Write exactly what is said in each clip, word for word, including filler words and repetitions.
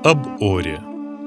об Оре.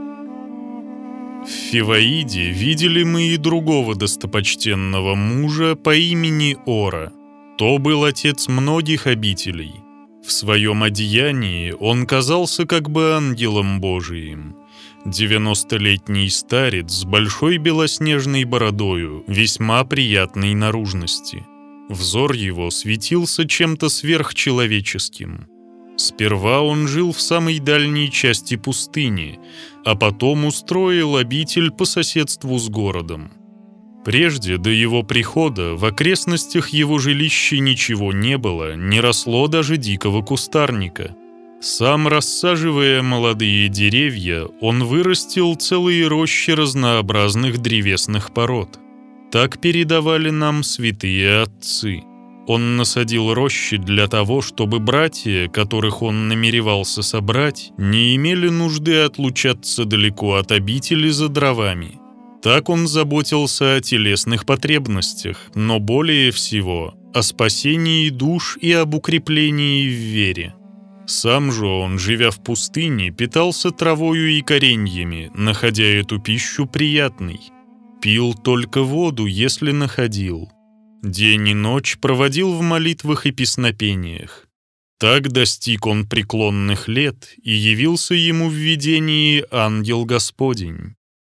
В Фиваиде видели мы и другого достопочтенного мужа по имени Ора. То был отец многих обителей. В своем одеянии он казался как бы ангелом Божиим. Девяностолетний старец с большой белоснежной бородою, весьма приятной наружности. Взор его светился чем-то сверхчеловеческим. Сперва он жил в самой дальней части пустыни, а потом устроил обитель по соседству с городом. Прежде до его прихода в окрестностях его жилища ничего не было, не росло даже дикого кустарника. Сам, рассаживая молодые деревья, он вырастил целые рощи разнообразных древесных пород. Так передавали нам святые отцы. Он насадил рощи для того, чтобы братья, которых он намеревался собрать, не имели нужды отлучаться далеко от обители за дровами. Так он заботился о телесных потребностях, но более всего о спасении душ и об укреплении в вере. Сам же он, живя в пустыне, питался травою и кореньями, находя эту пищу приятной. Пил только воду, если находил. День и ночь проводил в молитвах и песнопениях. Так достиг он преклонных лет, и явился ему в видении ангел Господень.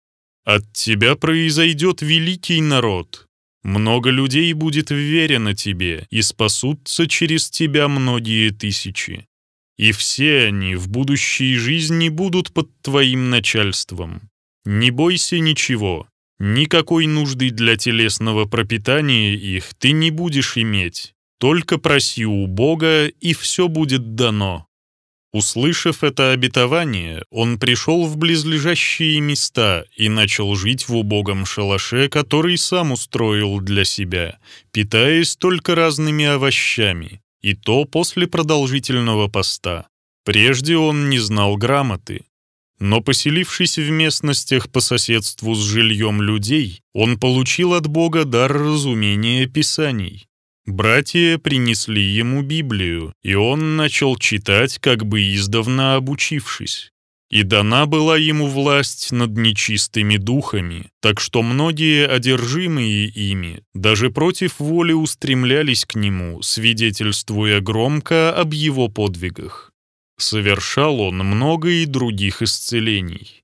«От тебя произойдет великий народ. Много людей будет вверено тебе, и спасутся через тебя многие тысячи. И все они в будущей жизни будут под твоим начальством. Не бойся ничего. Никакой нужды для телесного пропитания их ты не будешь иметь. Только проси у Бога, и все будет дано». Услышав это обетование, он пришел в близлежащие места и начал жить в убогом шалаше, который сам устроил для себя, питаясь только разными овощами, и то после продолжительного поста. Прежде он не знал грамоты. Но, поселившись в местностях по соседству с жильем людей, он получил от Бога дар разумения Писаний. Братья принесли ему Библию, и он начал читать, как бы издавна обучившись. И дана была ему власть над нечистыми духами, так что многие, одержимые ими, даже против воли устремлялись к нему, свидетельствуя громко об его подвигах. Совершал он много и других исцелений.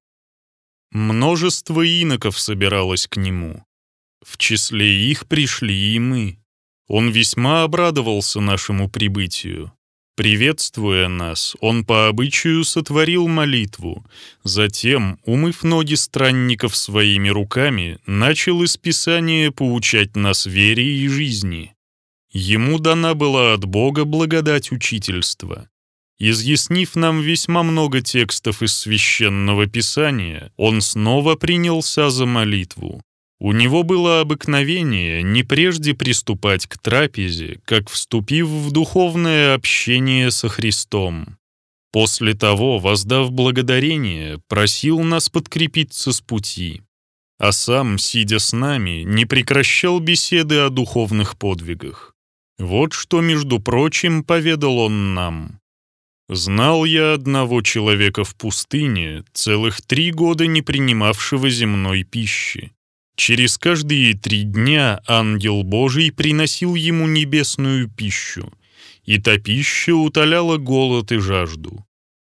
Множество иноков собиралось к нему. В числе их пришли и мы. Он весьма обрадовался нашему прибытию. Приветствуя нас, он по обычаю сотворил молитву. Затем, умыв ноги странников своими руками, начал из Писания поучать нас вере и жизни. Ему дана была от Бога благодать учительства. Изъяснив нам весьма много текстов из Священного Писания, он снова принялся за молитву. У него было обыкновение не прежде приступать к трапезе, как вступив в духовное общение со Христом. После того, воздав благодарение, просил нас подкрепиться с пути, а сам, сидя с нами, не прекращал беседы о духовных подвигах. Вот что, между прочим, поведал он нам. «Знал я одного человека в пустыне, целых три года не принимавшего земной пищи. Через каждые три дня ангел Божий приносил ему небесную пищу, и та пища утоляла голод и жажду.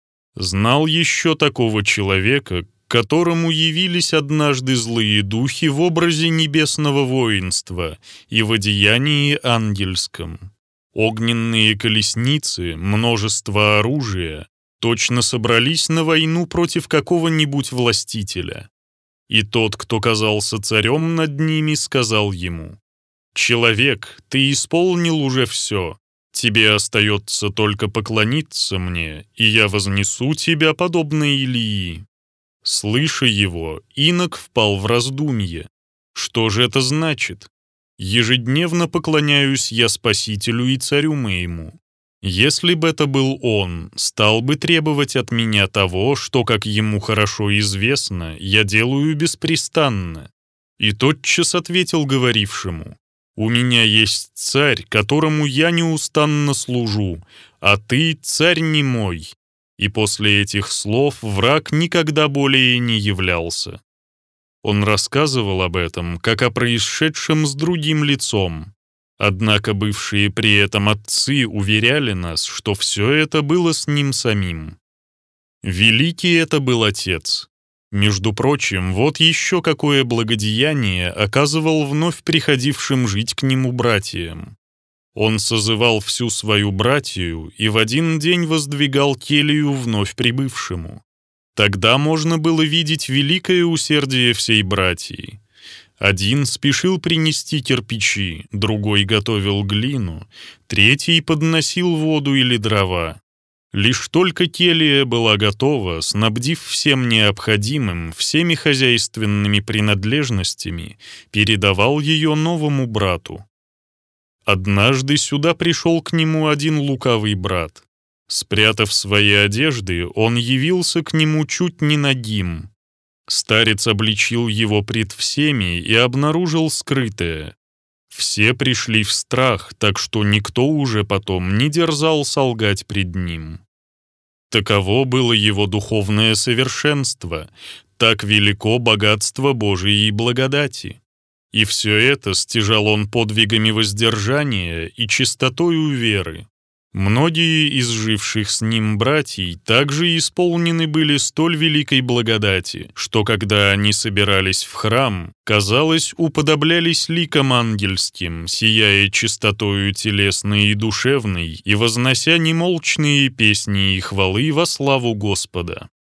Знал еще такого человека, которому явились однажды злые духи в образе небесного воинства и в одеянии ангельском. Огненные колесницы, множество оружия точно собрались на войну против какого-нибудь властителя. И тот, кто казался царем над ними, сказал ему: «Человек, ты исполнил уже все. Тебе остается только поклониться мне, и я вознесу тебя, подобно Илии». Слыша его, инок впал в раздумье. Что же это значит? Ежедневно поклоняюсь я Спасителю и царю моему. Если бы это был он, стал бы требовать от меня того, что, как ему хорошо известно, я делаю беспрестанно. И тотчас ответил говорившему: «У меня есть царь, которому я неустанно служу, а ты царь не мой. и после этих слов враг никогда более не являлся. Он рассказывал об этом, как о происшедшем с другим лицом. Однако бывшие при этом отцы уверяли нас, что все это было с ним самим. Великий это был отец. Между прочим, вот еще какое благодеяние оказывал вновь приходившим жить к нему братьям. Он созывал всю свою братью и в один день воздвигал келью вновь прибывшему. Тогда можно было видеть великое усердие всей братьи. Один спешил принести кирпичи, другой готовил глину, третий подносил воду или дрова. Лишь только келья была готова, снабдив всем необходимым, всеми хозяйственными принадлежностями, передавал ее новому брату. Однажды сюда пришел к нему один лукавый брат. Спрятав свои одежды, он явился к нему чуть не нагим. Старец обличил его пред всеми и обнаружил скрытое. Все пришли в страх, так что никто уже потом не дерзал солгать пред ним. Таково было его духовное совершенство, так велико богатство Божией благодати. И все это стяжал он подвигами воздержания и чистотою веры. Многие из живших с ним братьев также исполнены были столь великой благодати, что когда они собирались в храм, казалось, уподоблялись ликам ангельским, сияя чистотою телесной и душевной и вознося немолчные песни и хвалы во славу Господа.